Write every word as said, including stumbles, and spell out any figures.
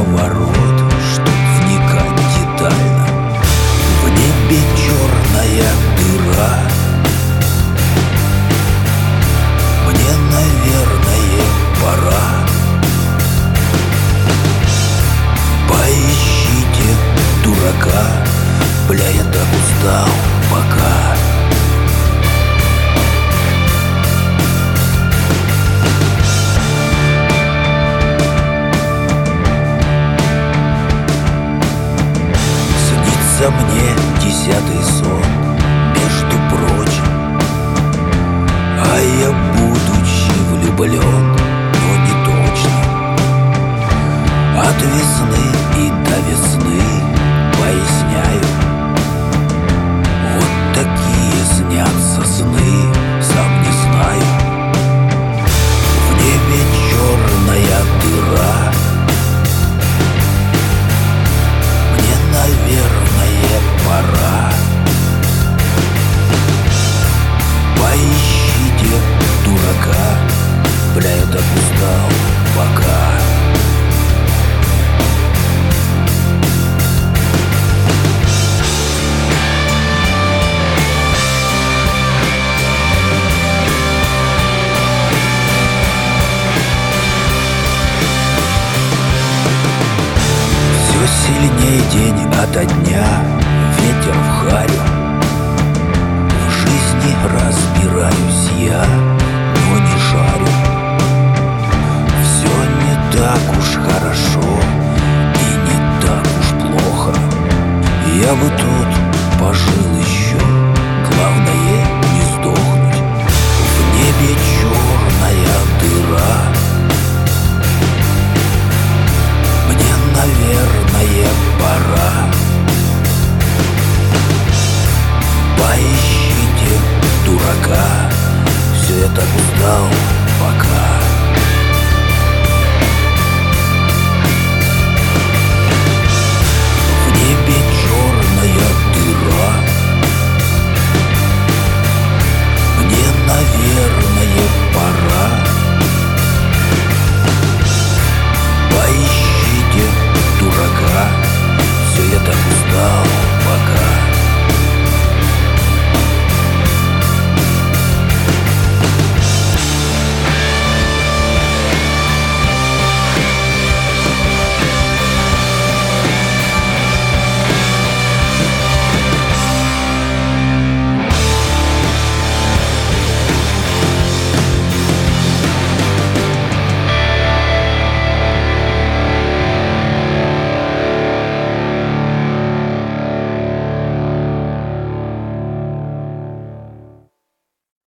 поворот, чтоб вникать детально. В небе черная дыра. Мне, наверное, пора. Поищите дурака. Бля, я так устал, пока. Снится мне десятый сон, между прочим, а я, будучи влюблен, но не точно. От весны и до весны, поясняю, вот такие снятся сны, сам не знаю. В небе черная дыра. Мне, наверное, пора. Поищите дурака. Бля, я так устал, пока. Сильнее день ото дня, ветер в харю. В жизни разбираюсь я, но не шарю. Все не так уж хорошо и не так уж плохо. Я бы тут пожил еще, главное не сдохнуть. В небе черная дыра. Мне, наверное, пора. Поищите дурака. Все я так устал, пока.